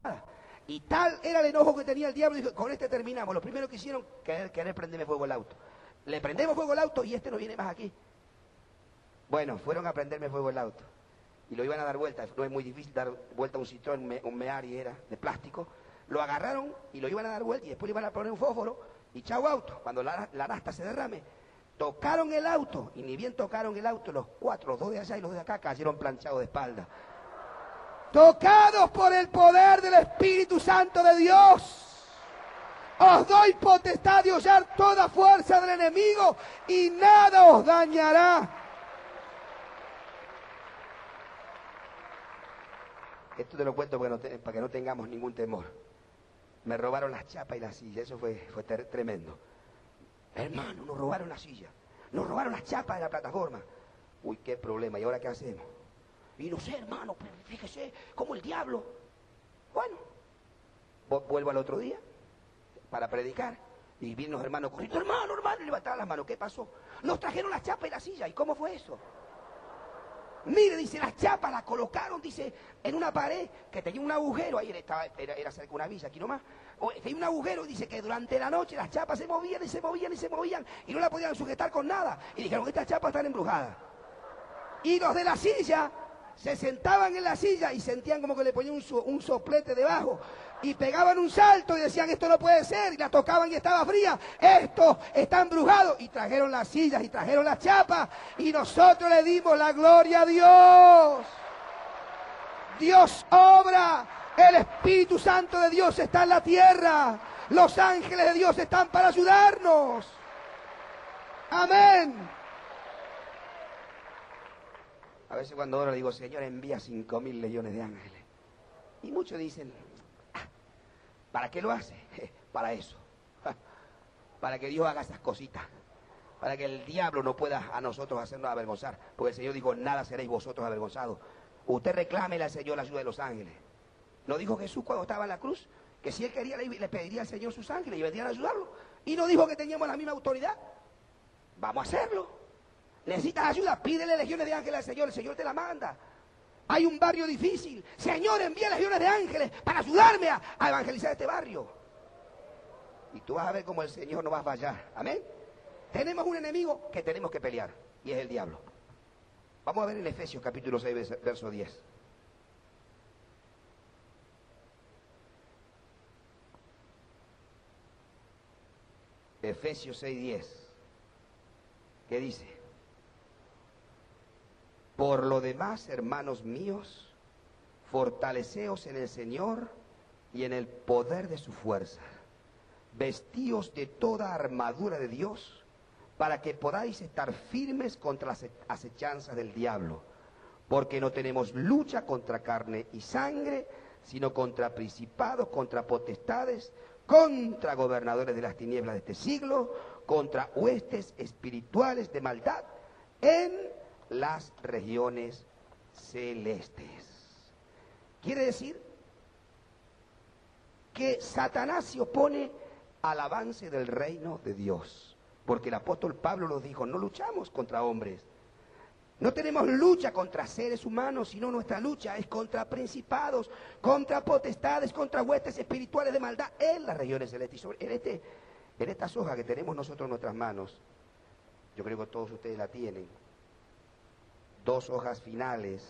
Y tal era el enojo que tenía el diablo, dijo, con este terminamos. Lo primero que hicieron, querer prenderme fuego al auto. Le prendemos fuego al auto y este no viene más aquí. Bueno, fueron a prenderme fuego el auto. Y lo iban a dar vuelta, no es muy difícil dar vuelta a un Citroën, un Meari era de plástico. Lo agarraron y lo iban a dar vuelta y después le iban a poner un fósforo y chau auto. Cuando la nafta se derrame, tocaron el auto y ni bien tocaron el auto, los cuatro, los dos de allá y los de acá cayeron planchados de espalda. Tocados por el poder del Espíritu Santo de Dios, os doy potestad de hollar toda fuerza del enemigo y nada os dañará. Esto te lo cuento para que no tengamos ningún temor. Me robaron las chapas y la silla, eso fue tremendo. Hermano, nos robaron la silla, nos robaron las chapas de la plataforma. Uy, qué problema, ¿y ahora qué hacemos? Y no sé, hermano, pero fíjese, como el diablo. Bueno, vuelvo al otro día para predicar. Y vienen los hermanos corriendo, hermano, levantaban las manos. ¿Qué pasó? Nos trajeron las chapas y la silla. ¿Y cómo fue eso? Mire, dice, las chapas las colocaron, dice, en una pared que tenía un agujero. Ahí era cerca de una villa, aquí nomás. Tenía un agujero, dice que durante la noche las chapas se movían y se movían y se movían. Y no la podían sujetar con nada. Y dijeron, estas chapas están embrujadas. Y los de la silla se sentaban en la silla y sentían como que le ponían un soplete debajo y pegaban un salto y decían, esto no puede ser, y la tocaban y estaba fría, esto está embrujado, y trajeron las sillas y trajeron las chapas y nosotros le dimos la gloria a Dios. Dios obra, el Espíritu Santo de Dios está en la tierra, los ángeles de Dios están para ayudarnos. Amén. A veces cuando oro le digo, Señor, envía 5.000 legiones de ángeles. Y muchos dicen, ¿para qué lo hace? Para eso. Para que Dios haga esas cositas. Para que el diablo no pueda a nosotros hacernos avergonzar. Porque el Señor dijo, nada seréis vosotros avergonzados. Usted reclámele al Señor la ayuda de los ángeles. ¿No dijo Jesús cuando estaba en la cruz? Que si Él quería le pediría al Señor sus ángeles y vendrían a ayudarlo. Y no dijo que teníamos la misma autoridad. Vamos a hacerlo. Necesitas ayuda, pídele legiones de ángeles al Señor, el Señor te la manda. Hay un barrio difícil, Señor, envía legiones de ángeles para ayudarme a evangelizar este barrio. Y tú vas a ver cómo el Señor no va a fallar, amén. Tenemos un enemigo que tenemos que pelear, y es el diablo. Vamos a ver en Efesios capítulo 6, verso 10. Efesios 6:10. ¿Qué dice? Por lo demás, hermanos míos, fortaleceos en el Señor y en el poder de su fuerza. Vestíos de toda armadura de Dios, para que podáis estar firmes contra las acechanzas del diablo. Porque no tenemos lucha contra carne y sangre, sino contra principados, contra potestades, contra gobernadores de las tinieblas de este siglo, contra huestes espirituales de maldad en las regiones celestes. Quiere decir que Satanás se opone al avance del reino de Dios, porque el apóstol Pablo nos dijo, no luchamos contra hombres, no tenemos lucha contra seres humanos, sino nuestra lucha es contra principados, contra potestades, contra huestes espirituales de maldad en las regiones celestes. En estas hojas que tenemos nosotros en nuestras manos, yo creo que todos ustedes la tienen, 2 hojas finales,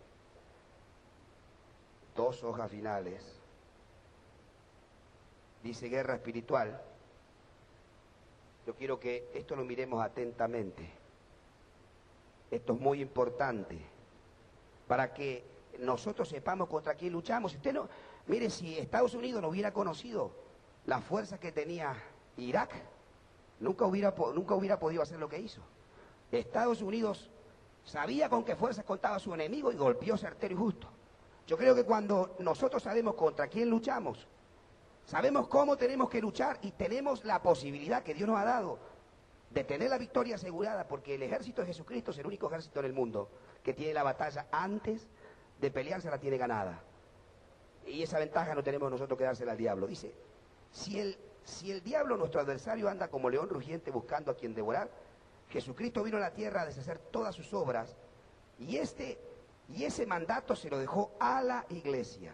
dice guerra espiritual. Yo quiero que esto lo miremos atentamente. Esto es muy importante para que nosotros sepamos contra quién luchamos. Si usted no, mire, si Estados Unidos no hubiera conocido la fuerza que tenía Irak, nunca hubiera podido hacer lo que hizo. Estados Unidos sabía con qué fuerzas contaba su enemigo y golpeó certero y justo. Yo creo que cuando nosotros sabemos contra quién luchamos, sabemos cómo tenemos que luchar y tenemos la posibilidad que Dios nos ha dado de tener la victoria asegurada, porque el ejército de Jesucristo es el único ejército en el mundo que tiene la batalla antes de pelearse, la tiene ganada. Y esa ventaja no tenemos nosotros que dársela al diablo. Dice, si el diablo, nuestro adversario, anda como león rugiente buscando a quien devorar, Jesucristo vino a la tierra a deshacer todas sus obras y ese mandato se lo dejó a la iglesia,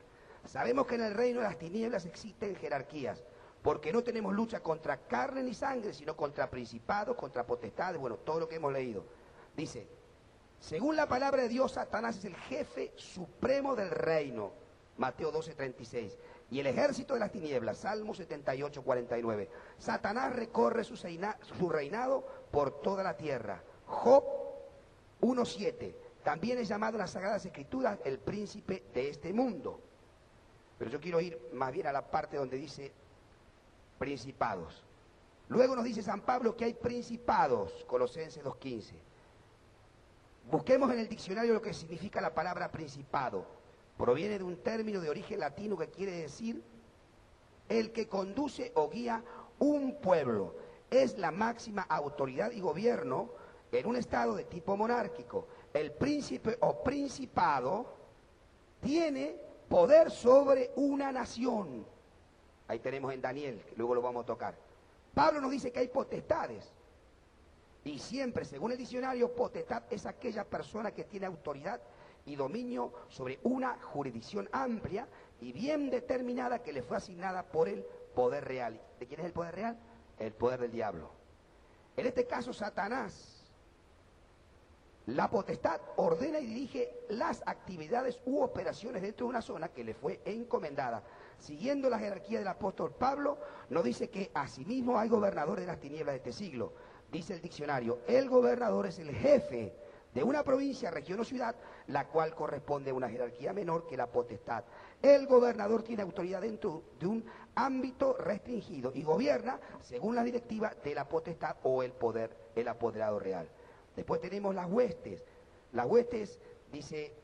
Sabemos que en el reino de las tinieblas existen jerarquías, porque no tenemos lucha contra carne ni sangre, sino contra principados, contra potestades, bueno, todo lo que hemos leído. Dice, según la palabra de Dios, Satanás es el jefe supremo del reino, Mateo 12:36, y el ejército de las tinieblas, Salmo 78:49. Satanás recorre su reinado por toda la tierra. Job 1:7, también es llamado en las Sagradas Escrituras el príncipe de este mundo. Pero yo quiero ir más bien a la parte donde dice principados. Luego nos dice San Pablo que hay principados, Colosenses 2:15. Busquemos en el diccionario lo que significa la palabra principado. Proviene de un término de origen latino que quiere decir el que conduce o guía un pueblo. Es la máxima autoridad y gobierno en un estado de tipo monárquico. El príncipe o principado tiene poder sobre una nación. Ahí tenemos en Daniel, que luego lo vamos a tocar. Pablo nos dice que hay potestades. Y siempre, según el diccionario, potestad es aquella persona que tiene autoridad y dominio sobre una jurisdicción amplia y bien determinada que le fue asignada por el poder real. ¿De quién es el poder real? El poder del diablo. En este caso, Satanás, la potestad ordena y dirige las actividades u operaciones dentro de una zona que le fue encomendada. Siguiendo la jerarquía del apóstol Pablo, nos dice que asimismo hay gobernadores de las tinieblas de este siglo. Dice el diccionario, el gobernador es el jefe de una provincia, región o ciudad, la cual corresponde a una jerarquía menor que la potestad. El gobernador tiene autoridad dentro de un ámbito restringido y gobierna según la directiva de la potestad o el poder, el apoderado real. Después tenemos las huestes. Las huestes, dice,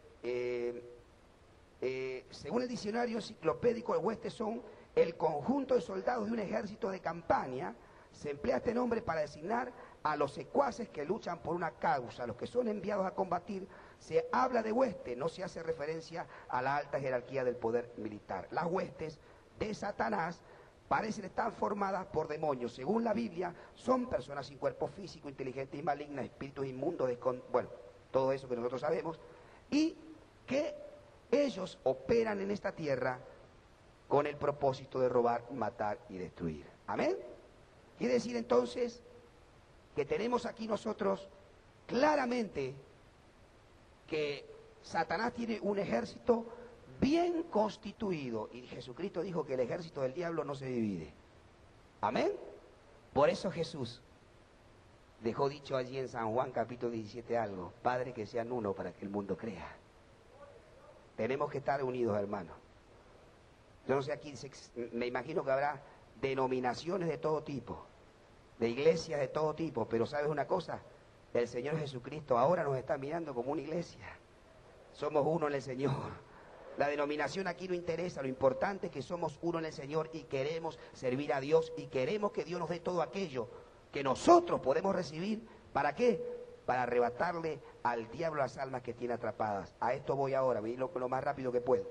según el diccionario enciclopédico, las huestes son el conjunto de soldados de un ejército de campaña. Se emplea este nombre para designar a los secuaces que luchan por una causa, los que son enviados a combatir. Se habla de hueste, no se hace referencia a la alta jerarquía del poder militar. Las huestes de Satanás parecen estar formadas por demonios. Según la Biblia, son personas sin cuerpo físico, inteligentes y malignas, espíritus inmundos, bueno, todo eso que nosotros sabemos, y que ellos operan en esta tierra con el propósito de robar, matar y destruir. ¿Amén? Quiere decir entonces que tenemos aquí nosotros claramente que Satanás tiene un ejército bien constituido y Jesucristo dijo que el ejército del diablo no se divide. ¿Amén? Por eso Jesús dejó dicho allí en San Juan capítulo 17 algo: Padre, que sean uno para que el mundo crea. Tenemos que estar unidos, hermanos. Yo no sé, aquí me imagino que habrá denominaciones de todo tipo, de iglesias de todo tipo, pero ¿sabes una cosa? El Señor Jesucristo ahora nos está mirando como una iglesia. Somos uno en el Señor. La denominación aquí no interesa, lo importante es que somos uno en el Señor y queremos servir a Dios y queremos que Dios nos dé todo aquello que nosotros podemos recibir. ¿Para qué? Para arrebatarle al diablo las almas que tiene atrapadas. A esto voy ahora, voy a ir lo más rápido que puedo.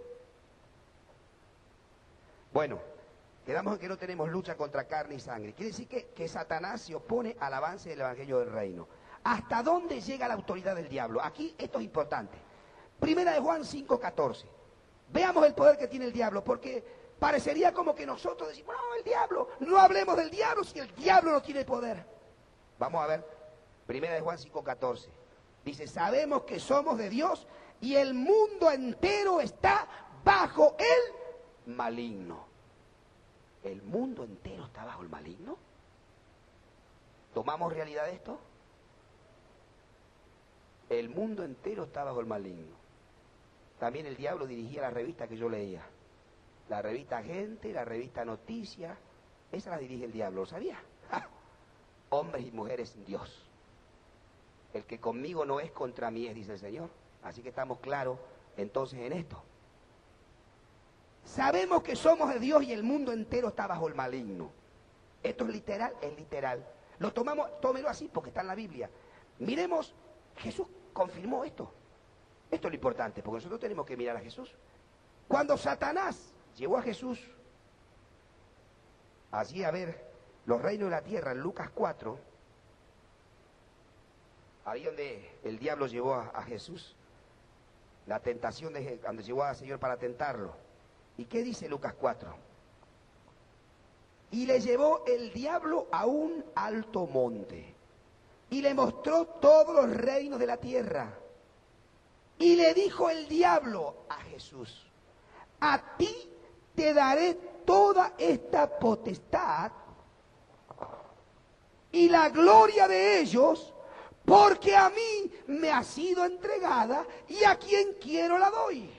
Bueno, quedamos en que no tenemos lucha contra carne y sangre. Quiere decir que Satanás se opone al avance del Evangelio del Reino. ¿Hasta dónde llega la autoridad del diablo? Aquí esto es importante. Primera de Juan 5:14. Veamos el poder que tiene el diablo, porque parecería como que nosotros decimos, no, el diablo, no hablemos del diablo si el diablo no tiene poder. Vamos a ver, Primera de Juan 5:14. Dice, sabemos que somos de Dios y el mundo entero está bajo el maligno. ¿El mundo entero está bajo el maligno? ¿Tomamos realidad de esto? El mundo entero está bajo el maligno. También el diablo dirigía la revista que yo leía. La revista Gente, la revista Noticias, esa la dirige el diablo, ¿lo sabía? ¡Ja! Hombres y mujeres sin Dios. El que conmigo no es, contra mí es, dice el Señor. Así que estamos claros entonces en esto. Sabemos que somos de Dios y el mundo entero está bajo el maligno. Esto es literal, es literal. Lo tomamos, tómelo así porque está en la Biblia. Miremos, Jesús confirmó esto. Esto es lo importante, porque nosotros tenemos que mirar a Jesús. Cuando Satanás llevó a Jesús allí a ver los reinos de la tierra, en Lucas 4, ahí donde el diablo llevó a Jesús, la tentación de donde llevó al Señor para tentarlo. ¿Y qué dice Lucas 4? Y le llevó el diablo a un alto monte y le mostró todos los reinos de la tierra. Y le dijo el diablo a Jesús: a ti te daré toda esta potestad y la gloria de ellos, porque a mí me ha sido entregada y a quien quiero la doy.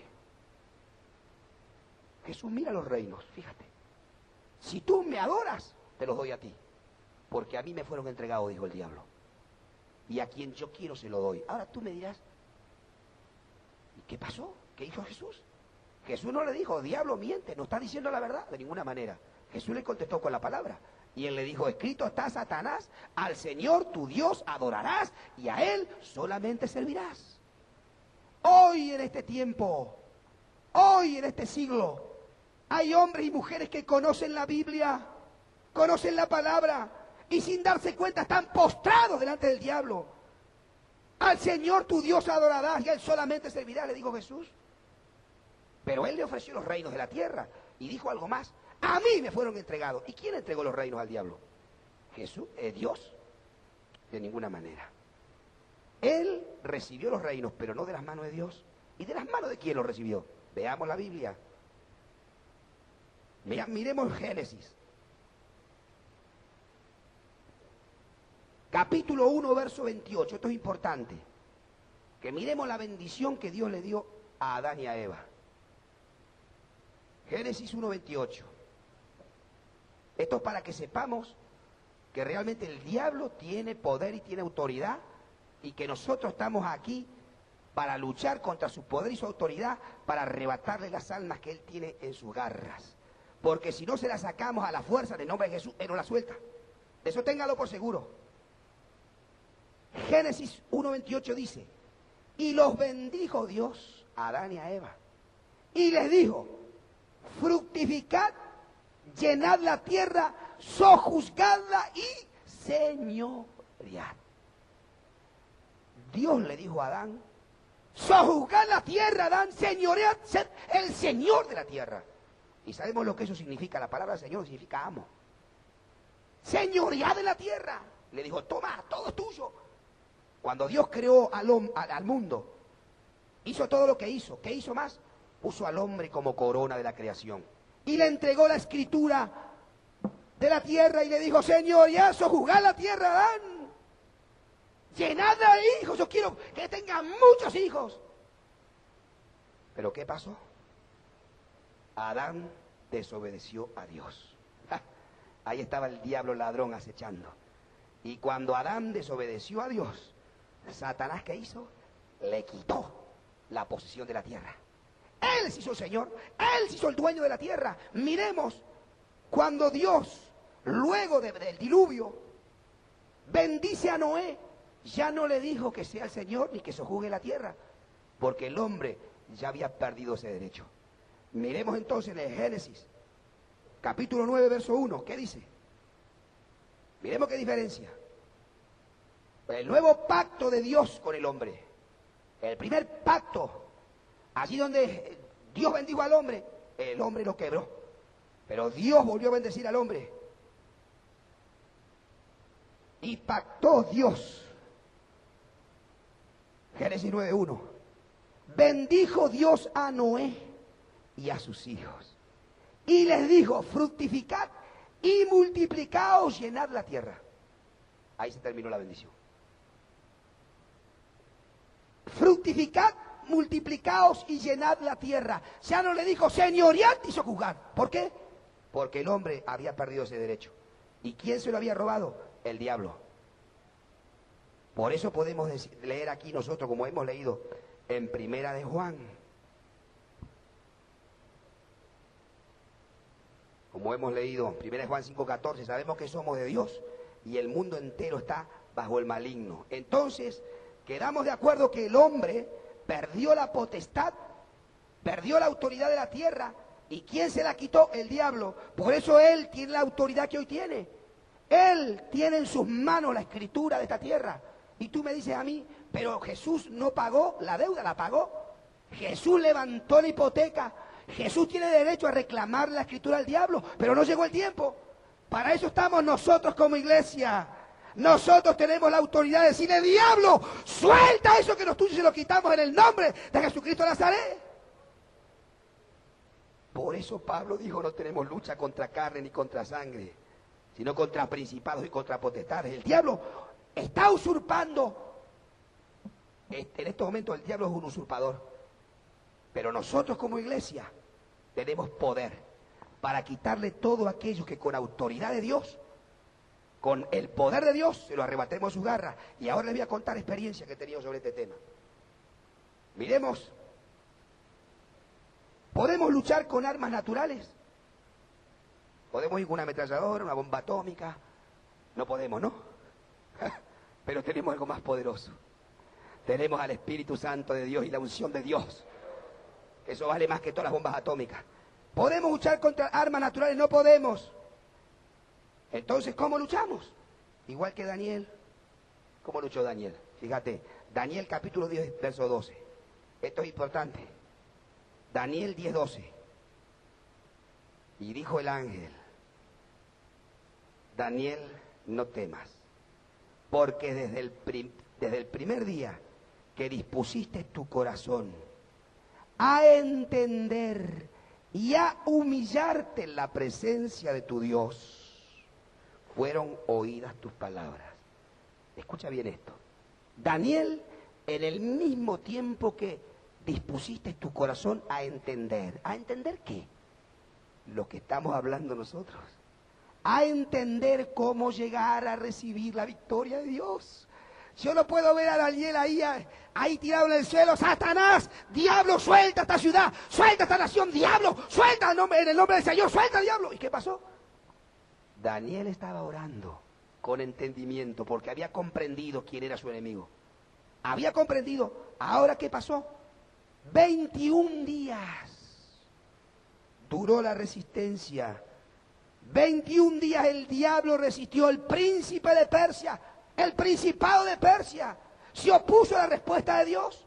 Jesús mira los reinos, fíjate. Si tú me adoras, te los doy a ti, porque a mí me fueron entregados, dijo el diablo. Y a quien yo quiero se lo doy. Ahora tú me dirás, ¿y qué pasó? ¿Qué hizo Jesús? Jesús no le dijo: diablo, miente, no está diciendo la verdad, de ninguna manera. Jesús le contestó con la palabra. Y él le dijo: escrito está, Satanás, al Señor tu Dios adorarás y a Él solamente servirás. Hoy en este tiempo, hoy en este siglo, hay hombres y mujeres que conocen la Biblia, conocen la palabra, y sin darse cuenta están postrados delante del diablo. Al Señor tu Dios adorarás y a Él solamente servirás, le dijo Jesús. Pero Él le ofreció los reinos de la tierra y dijo algo más: a mí me fueron entregados. ¿Y quién entregó los reinos al diablo? Jesús, Dios. De ninguna manera. Él recibió los reinos, pero no de las manos de Dios. ¿Y de las manos de quién los recibió? Veamos la Biblia. Miremos Génesis. Capítulo 1, verso 28. Esto es importante. Que miremos la bendición que Dios le dio a Adán y a Eva. Génesis 1, 28. Esto es para que sepamos que realmente el diablo tiene poder y tiene autoridad, y que nosotros estamos aquí para luchar contra su poder y su autoridad, para arrebatarle las almas que él tiene en sus garras. Porque si no se las sacamos a la fuerza del nombre de Jesús, él no las suelta. Eso téngalo por seguro. Génesis 1:28 dice: y los bendijo Dios a Adán y a Eva, y les dijo: fructificad, llenad la tierra, sojuzgadla y señoread. Dios le dijo a Adán: sojuzgad la tierra, Adán, señoread, ser el señor de la tierra. Y sabemos lo que eso significa. La palabra señor significa amo. Señoread de la tierra. Le dijo: toma, todo es tuyo. Cuando Dios creó al mundo, hizo todo lo que hizo. ¿Qué hizo más? Puso al hombre como corona de la creación. Y le entregó la escritura de la tierra y le dijo: señoread, sojuzgad la tierra, Adán. Llenadla de hijos. Yo quiero que tengan muchos hijos. ¿Pero qué pasó? Adán desobedeció a Dios. Ahí estaba el diablo ladrón acechando. Y cuando Adán desobedeció a Dios, Satanás, ¿qué hizo? Le quitó la posesión de la tierra. Él se hizo el Señor, Él se hizo el dueño de la tierra. Miremos, cuando Dios, luego del diluvio, bendice a Noé, ya no le dijo que sea el Señor ni que sojuzgue la tierra, porque el hombre ya había perdido ese derecho. Miremos entonces en el Génesis, capítulo 9, verso 1, ¿qué dice? Miremos qué diferencia. El nuevo pacto de Dios con el hombre. El primer pacto, allí donde Dios bendijo al hombre, el hombre lo quebró. Pero Dios volvió a bendecir al hombre. Y pactó Dios. Génesis 9:1. Bendijo Dios a Noé y a sus hijos. Y les dijo: fructificad y multiplicaos, llenad la tierra. Ahí se terminó la bendición. Fructificad, multiplicaos y llenad la tierra. Ya no le dijo señoread y sojuzgar. ¿Por qué? Porque el hombre había perdido ese derecho. ¿Y quién se lo había robado? El diablo. Por eso podemos leer aquí nosotros, como hemos leído en Primera de Juan. Como hemos leído, 1 Juan 5:14, sabemos que somos de Dios y el mundo entero está bajo el maligno. Entonces, quedamos de acuerdo que el hombre perdió la potestad, perdió la autoridad de la tierra. ¿Y quién se la quitó? El diablo. Por eso él tiene la autoridad que hoy tiene. Él tiene en sus manos la escritura de esta tierra. Y tú me dices a mí: pero Jesús no pagó la deuda, la pagó. Jesús levantó la hipoteca. Jesús tiene derecho a reclamar la escritura al diablo, pero no llegó el tiempo. Para eso estamos nosotros como iglesia. Nosotros tenemos la autoridad de decirle, diablo, suelta eso que nos tuyo y se lo quitamos en el nombre de Jesucristo de Nazaret. Por eso Pablo dijo, no tenemos lucha contra carne ni contra sangre, sino contra principados y contra potestades. El diablo está usurpando. En estos momentos el diablo es un usurpador. Pero nosotros como iglesia tenemos poder para quitarle todo aquello que con autoridad de Dios, con el poder de Dios, se lo arrebatemos a sus garras. Y ahora les voy a contar experiencia que he tenido sobre este tema. Miremos, ¿podemos luchar con armas naturales? ¿Podemos ir con una ametralladora, una bomba atómica? No podemos, ¿no? Pero tenemos algo más poderoso. Tenemos al Espíritu Santo de Dios y la unción de Dios. Eso vale más que todas las bombas atómicas. ¿Podemos luchar contra armas naturales? No podemos. Entonces, ¿cómo luchamos? Igual que Daniel. ¿Cómo luchó Daniel? Fíjate, Daniel capítulo 10, verso 12. Esto es importante. Daniel 10, 12. Y dijo el ángel, Daniel, no temas, porque desde el primer día que dispusiste tu corazón a entender y a humillarte en la presencia de tu Dios, fueron oídas tus palabras. Escucha bien esto. Daniel, en el mismo tiempo que dispusiste tu corazón a entender. ¿A entender qué? Lo que estamos hablando nosotros. A entender cómo llegar a recibir la victoria de Dios. Yo no puedo ver a Daniel ahí tirado en el suelo. Satanás, diablo, suelta esta ciudad, suelta esta nación, diablo, suelta en el nombre del Señor, suelta, diablo. ¿Y qué pasó? Daniel estaba orando con entendimiento porque había comprendido quién era su enemigo. Había comprendido. ¿Ahora qué pasó? 21 días duró la resistencia. 21 días el diablo resistió. El príncipe de Persia, el principado de Persia, se opuso a la respuesta de Dios.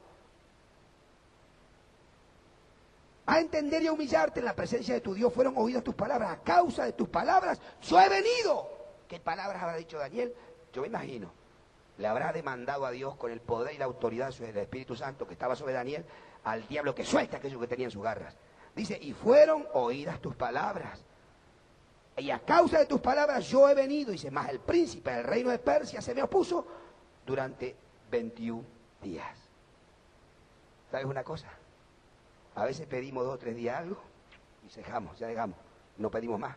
A entender y a humillarte en la presencia de tu Dios fueron oídas tus palabras. A causa de tus palabras yo he venido. ¿Qué palabras habrá dicho Daniel? Yo me imagino, le habrá demandado a Dios con el poder y la autoridad del Espíritu Santo que estaba sobre Daniel, al diablo que suelta aquello que tenía en sus garras. Dice, y fueron oídas tus palabras. Y a causa de tus palabras yo he venido. Dice, más el príncipe del reino de Persia se me opuso durante 21 días. ¿Sabes una cosa? A veces pedimos 2 o 3 días algo y ya dejamos, no pedimos más.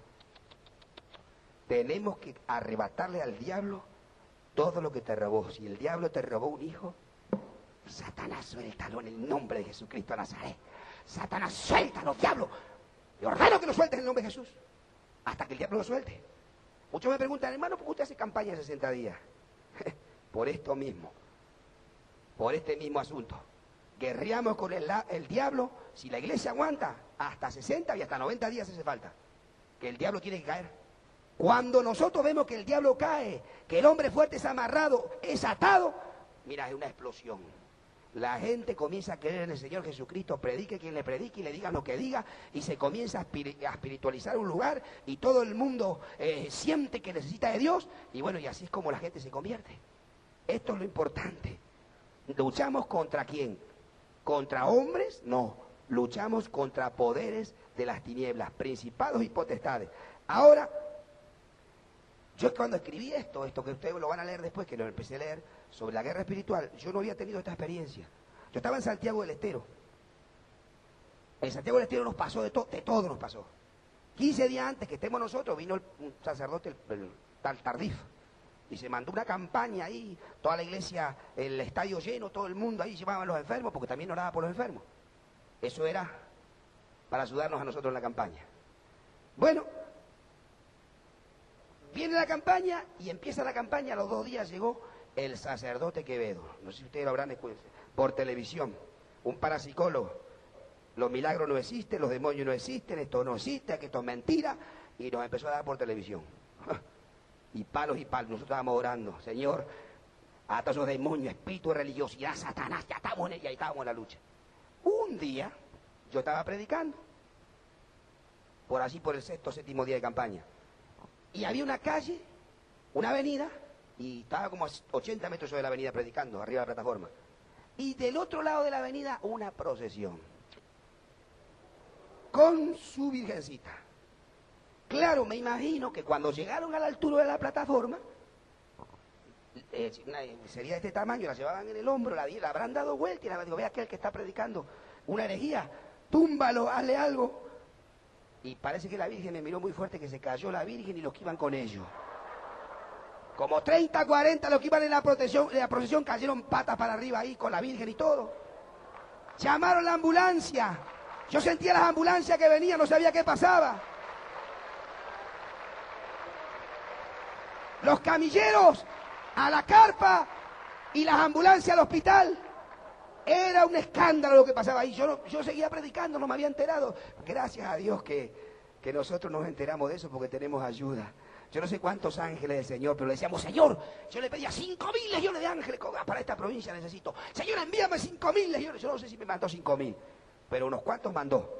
Tenemos que arrebatarle al diablo todo lo que te robó. Si el diablo te robó un hijo, Satanás, suéltalo en el nombre de Jesucristo de Nazaret. Satanás, suéltalo, diablo. Le ordeno que lo sueltes en el nombre de Jesús. Hasta que el diablo lo suelte. Muchos me preguntan, hermano, ¿por qué usted hace campaña de 60 días? Por esto mismo. Por este mismo asunto. Guerreamos con el diablo. Si la iglesia aguanta, hasta 60 y hasta 90 días hace falta. Que el diablo tiene que caer. Cuando nosotros vemos que el diablo cae, que el hombre fuerte es amarrado, es atado, mira, es una explosión. La gente comienza a creer en el Señor Jesucristo, predique quien le predique y le diga lo que diga, y se comienza a espiritualizar un lugar, y todo el mundo siente que necesita de Dios, y bueno, y así es como la gente se convierte. Esto es lo importante. ¿Luchamos contra quién? ¿Contra hombres? No. Luchamos contra poderes de las tinieblas, principados y potestades. Ahora, yo cuando escribí esto que ustedes lo van a leer después, que lo empecé a leer, sobre la guerra espiritual, yo no había tenido esta experiencia. Yo estaba en Santiago del Estero. En Santiago del Estero nos pasó de todo nos pasó. 15 días antes que estemos nosotros, vino un sacerdote, el tal Tardif, y se mandó una campaña ahí, toda la iglesia, el estadio lleno, todo el mundo ahí llevaban a los enfermos, porque también oraba por los enfermos. Eso era para ayudarnos a nosotros en la campaña. Bueno, viene la campaña y empieza la campaña. A los 2 días llegó el sacerdote Quevedo. No sé si ustedes lo habrán escuchado por televisión. Un parapsicólogo. Los milagros no existen, los demonios no existen, esto no existe, que esto es mentira. Y nos empezó a dar por televisión. Y palos y palos. Nosotros estábamos orando. Señor, a todos esos demonios, espíritu de religiosidad, Satanás, ya estamos en ella y estábamos en la lucha. Un día, yo estaba predicando. por allí por el sexto, séptimo día de campaña. Y había una calle, una avenida, y estaba como a 80 metros sobre la avenida predicando, arriba de la plataforma. Y del otro lado de la avenida, una procesión. Con su virgencita. Claro, me imagino que cuando llegaron a la altura de la plataforma, sería de este tamaño, la llevaban en el hombro, la habrán dado vuelta y la digo, ve aquel que está predicando una herejía, túmbalo, hazle algo. Y parece que la Virgen me miró muy fuerte, que se cayó la Virgen y los que iban con ellos. Como 30, 40 los que iban en la procesión cayeron patas para arriba ahí con la Virgen y todo. Llamaron la ambulancia. Yo sentía las ambulancias que venían, no sabía qué pasaba. Los camilleros a la carpa y las ambulancias al hospital. Era un escándalo lo que pasaba ahí. Yo seguía predicando, no me había enterado. Gracias a Dios que nosotros nos enteramos de eso porque tenemos ayuda. Yo no sé cuántos ángeles del Señor, pero le decíamos, Señor, yo le pedía 5.000 legiones de ángeles para esta provincia necesito. Señor, envíame 5.000 legiones. Yo no sé si me mandó 5.000, pero unos cuantos mandó.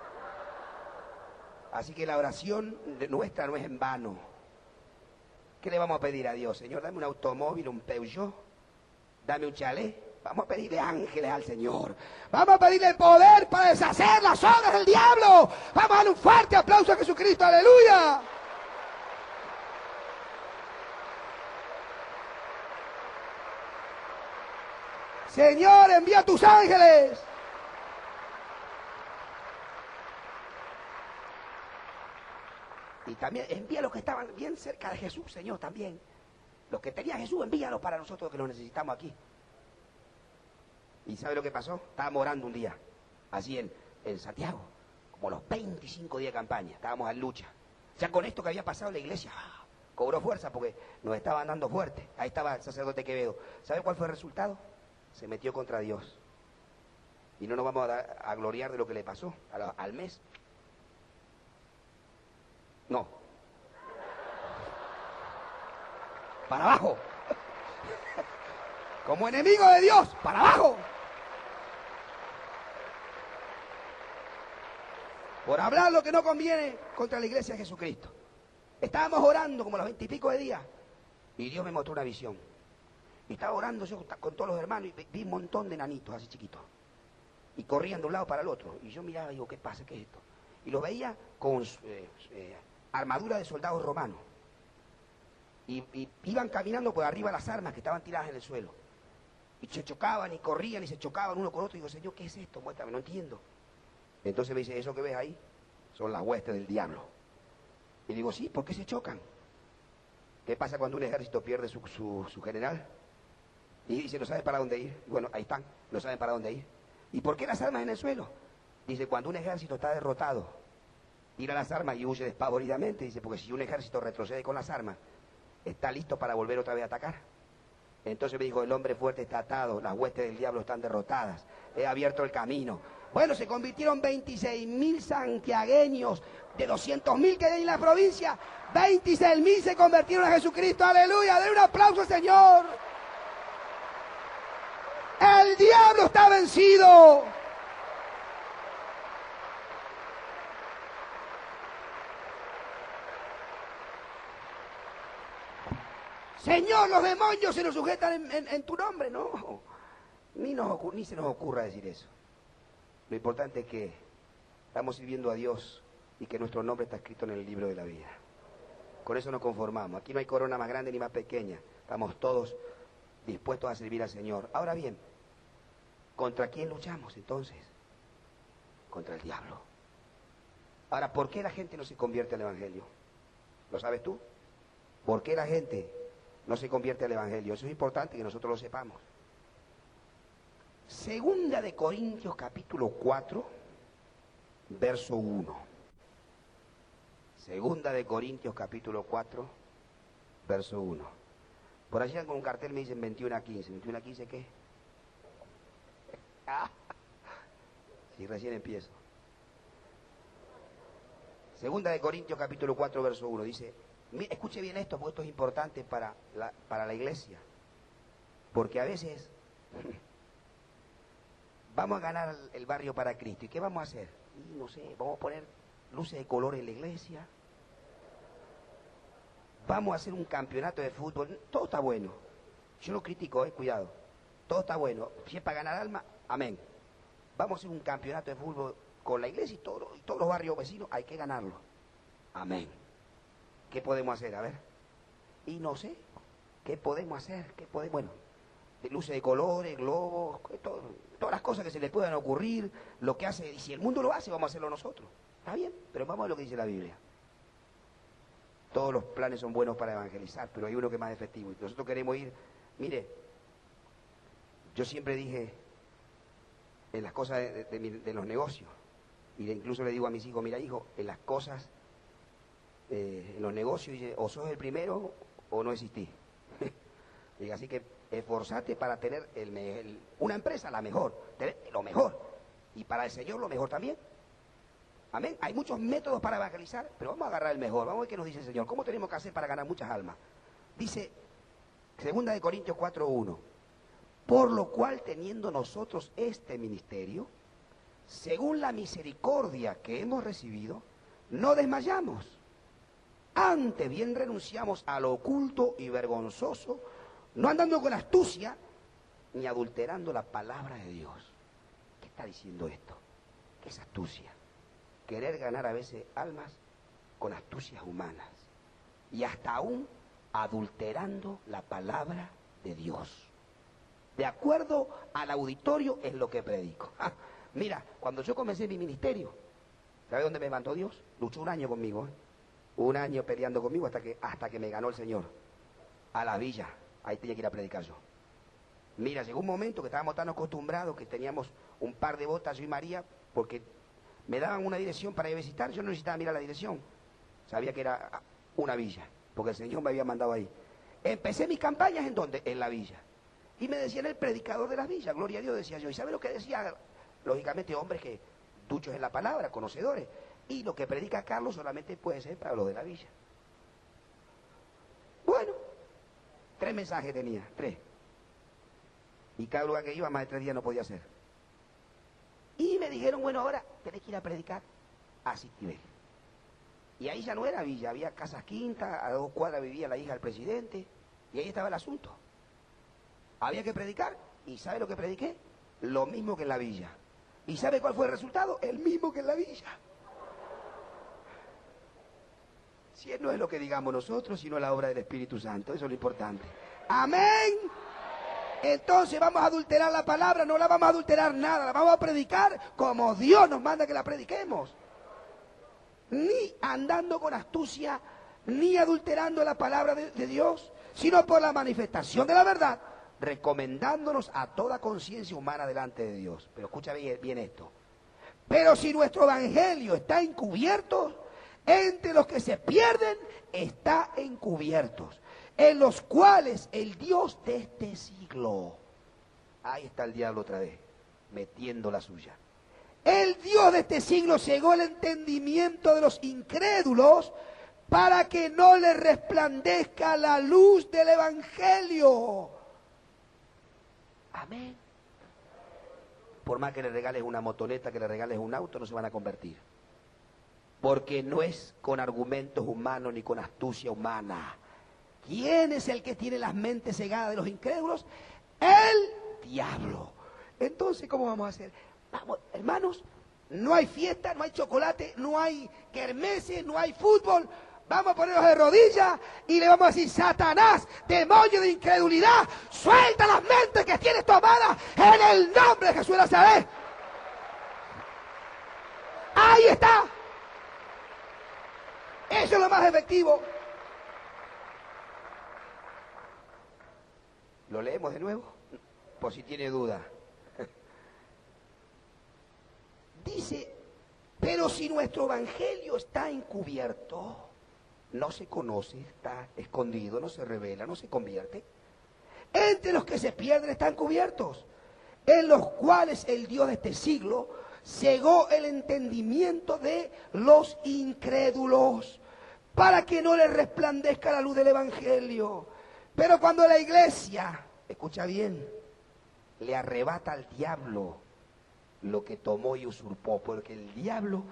Así que la oración nuestra no es en vano. ¿Qué le vamos a pedir a Dios? Señor, dame un automóvil, un Peugeot, dame un chalet. Vamos a pedirle ángeles al Señor. Vamos a pedirle poder para deshacer las obras del diablo. Vamos a darle un fuerte aplauso a Jesucristo. ¡Aleluya! Señor, envía tus ángeles. Y también envía a los que estaban bien cerca de Jesús, Señor, también. Los que tenía Jesús, envíalos para nosotros que los necesitamos aquí. ¿Y sabe lo que pasó? Estábamos orando un día, así en Santiago, como los 25 días de campaña, estábamos en lucha. Ya con esto que había pasado la iglesia, cobró fuerza porque nos estaban dando fuerte. Ahí estaba el sacerdote Quevedo. ¿Sabe cuál fue el resultado? Se metió contra Dios. Y no nos vamos a gloriar de lo que le pasó al mes. No. Para abajo. Como enemigo de Dios, para abajo. Por hablar lo que no conviene contra la iglesia de Jesucristo. Estábamos orando como los 20 y pico de días. Y Dios me mostró una visión. Y estaba orando yo con todos los hermanos y vi un montón de nanitos así chiquitos. Y corrían de un lado para el otro. Y yo miraba y digo, ¿qué pasa? ¿Qué es esto? Y los veía con armadura de soldados romanos. Y iban caminando por arriba las armas que estaban tiradas en el suelo. Y se chocaban y corrían y se chocaban uno con otro. Y digo, Señor, ¿qué es esto? Muéstrame, no entiendo. Entonces me dice, eso que ves ahí son las huestes del diablo. Y digo, sí, ¿por qué se chocan? ¿Qué pasa cuando un ejército pierde su general? Y dice, ¿no sabes para dónde ir? Bueno, ahí están, no saben para dónde ir. ¿Y por qué las armas en el suelo? Dice, cuando un ejército está derrotado, tira las armas y huye despavoridamente. Dice, porque si un ejército retrocede con las armas, está listo para volver otra vez a atacar. Entonces me dijo, el hombre fuerte está atado, las huestes del diablo están derrotadas, he abierto el camino. Bueno, se convirtieron 26.000 santiagueños, de 200.000 que hay en la provincia, 26.000 se convirtieron a Jesucristo, aleluya, denle un aplauso, Señor. El diablo está vencido. Señor, los demonios se nos sujetan en tu nombre. No, ni se nos ocurra decir eso. Lo importante es que estamos sirviendo a Dios y que nuestro nombre está escrito en el libro de la vida. Con eso nos conformamos. Aquí no hay corona más grande ni más pequeña. Estamos todos dispuestos a servir al Señor. Ahora bien, ¿contra quién luchamos entonces? Contra el diablo. Ahora, ¿por qué la gente no se convierte al Evangelio? ¿Lo sabes tú? ¿Por qué la gente no se convierte al Evangelio? Eso es importante que nosotros lo sepamos. Segunda de Corintios capítulo 4, verso 1. Segunda de Corintios capítulo 4, verso 1. Por allá con un cartel me dicen 21 a 15. ¿21 a 15 qué? Si recién empiezo. Segunda de Corintios capítulo 4, verso 1. Dice, escuche bien esto, porque esto es importante para la iglesia. Porque a veces vamos a ganar el barrio para Cristo. ¿Y qué vamos a hacer? Y no sé, vamos a poner luces de color en la iglesia. Vamos a hacer un campeonato de fútbol. Todo está bueno. Yo no critico, cuidado. Todo está bueno. Si es para ganar alma, amén. Vamos a hacer un campeonato de fútbol con la iglesia y todos los barrios vecinos. Hay que ganarlo. Amén. ¿Qué podemos hacer? A ver. Y no sé. ¿Qué podemos hacer? Bueno, de luces de colores, globos, todas las cosas que se les puedan ocurrir, lo que hace. Y si el mundo lo hace, vamos a hacerlo nosotros. Está bien, pero vamos a lo que dice la Biblia. Todos los planes son buenos para evangelizar, pero hay uno que es más efectivo. Y nosotros queremos ir, mire, yo siempre dije en las cosas de los negocios, y incluso le digo a mis hijos, mira hijo, en las cosas, en los negocios, dice, o sos el primero o no existís. Y así que esforzate para tener una empresa la mejor, tener lo mejor, y para el Señor lo mejor también. Amén. Hay muchos métodos para evangelizar, pero vamos a agarrar el mejor. Vamos a ver qué nos dice el Señor. ¿Cómo tenemos que hacer para ganar muchas almas? Dice, 2 Corintios 4:1. Por lo cual, teniendo nosotros este ministerio, según la misericordia que hemos recibido, no desmayamos. Antes bien renunciamos a lo oculto y vergonzoso, no andando con astucia, ni adulterando la palabra de Dios. ¿Qué está diciendo esto? ¿Qué es astucia? Querer ganar a veces almas con astucias humanas y hasta aún adulterando la palabra de Dios. De acuerdo al auditorio es lo que predico. Mira, cuando yo comencé mi ministerio, ¿sabe dónde me mandó Dios? Luchó un año conmigo, un año peleando conmigo hasta que me ganó el Señor. A la villa, ahí tenía que ir a predicar yo. Mira, llegó un momento que estábamos tan acostumbrados que teníamos un par de botas yo y María, porque me daban una dirección para ir a visitar, yo no necesitaba mirar la dirección. Sabía que era una villa, porque el Señor me había mandado ahí. Empecé mis campañas ¿en dónde? En la villa. Y me decían el predicador de las villas, gloria a Dios, decía yo. ¿Y sabe lo que decía? Lógicamente hombres que duchos en la palabra, conocedores. Y lo que predica Carlos solamente puede ser para los de la villa. Bueno, 3 mensajes tenía, 3. Y cada lugar que iba, más de 3 días no podía hacer. Y me dijeron, bueno, ahora tenés que ir a predicar a Citibel. Y ahí ya no era villa, había casas quintas, a 2 cuadras vivía la hija del presidente, y ahí estaba el asunto. Había que predicar, y ¿sabe lo que prediqué? Lo mismo que en la villa. ¿Y sabe cuál fue el resultado? El mismo que en la villa. Si no es lo que digamos nosotros, sino la obra del Espíritu Santo, eso es lo importante. ¡Amén! Entonces vamos a adulterar la palabra, no la vamos a adulterar nada, la vamos a predicar como Dios nos manda que la prediquemos. Ni andando con astucia, ni adulterando la palabra de Dios, sino por la manifestación de la verdad, recomendándonos a toda conciencia humana delante de Dios. Pero escucha bien esto. Pero si nuestro evangelio está encubierto, entre los que se pierden está encubiertos, en los cuales el Dios de este siglo, ahí está el diablo otra vez, metiendo la suya. El Dios de este siglo cegó el entendimiento de los incrédulos para que no les resplandezca la luz del evangelio. Amén. Por más que le regales una motoneta, que le regales un auto, no se van a convertir. Porque no es con argumentos humanos ni con astucia humana. ¿Quién es el que tiene las mentes cegadas de los incrédulos? El diablo. Entonces, ¿cómo vamos a hacer? Vamos, hermanos, no hay fiesta, no hay chocolate, no hay kermeses, no hay fútbol. Vamos a ponernos de rodillas y le vamos a decir, Satanás, demonio de incredulidad, suelta las mentes que tienes tomadas en el nombre de Jesús de Nazaret. Ahí está. Eso es lo más efectivo. ¿Lo leemos de nuevo? Por si tiene duda. Dice, pero si nuestro evangelio está encubierto, no se conoce, está escondido, no se revela, no se convierte, entre los que se pierden están cubiertos, en los cuales el Dios de este siglo cegó el entendimiento de los incrédulos, para que no les resplandezca la luz del evangelio. Pero cuando la iglesia, escucha bien, le arrebata al diablo lo que tomó y usurpó, porque el diablo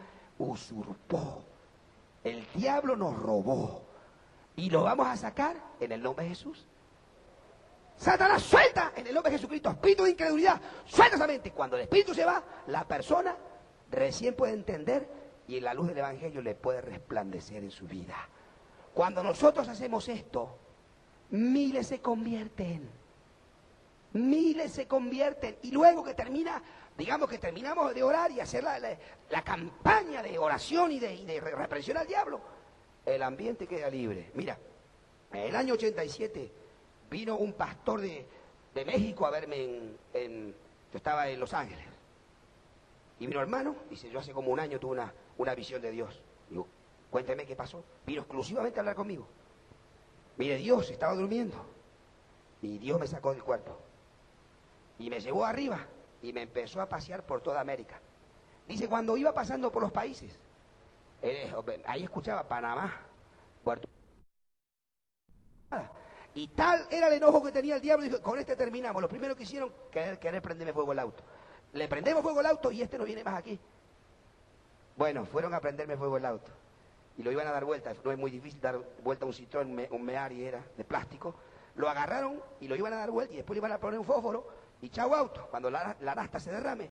usurpó. El diablo nos robó. Y lo vamos a sacar en el nombre de Jesús. Satanás, suelta en el nombre de Jesucristo. Espíritu de incredulidad, suelta esa mente. Cuando el espíritu se va, la persona recién puede entender y en la luz del evangelio le puede resplandecer en su vida. Cuando nosotros hacemos esto, miles se convierten. Miles se convierten. Y luego que termina, digamos que terminamos de orar y hacer la campaña de oración y de reprensión al diablo, el ambiente queda libre. Mira, en el año 87 vino un pastor de México a verme yo estaba en Los Ángeles. Y vino hermano, dice, yo hace como un año tuve una visión de Dios. Digo, cuénteme qué pasó. Vino exclusivamente a hablar conmigo. Mire, Dios estaba durmiendo y Dios me sacó del cuerpo y me llevó arriba y me empezó a pasear por toda América. Dice, cuando iba pasando por los países, ahí escuchaba Panamá, Puerto Rico, y tal era el enojo que tenía el diablo. Dijo, con este terminamos. Lo primero que hicieron, querer prenderme fuego el auto. Le prendemos fuego el auto y este no viene más aquí. Bueno, fueron a prenderme fuego el auto y lo iban a dar vuelta. No es muy difícil dar vuelta a un Citroën, un Meari era de plástico. Lo agarraron y lo iban a dar vuelta y después le iban a poner un fósforo y chau auto. Cuando la nafta se derrame,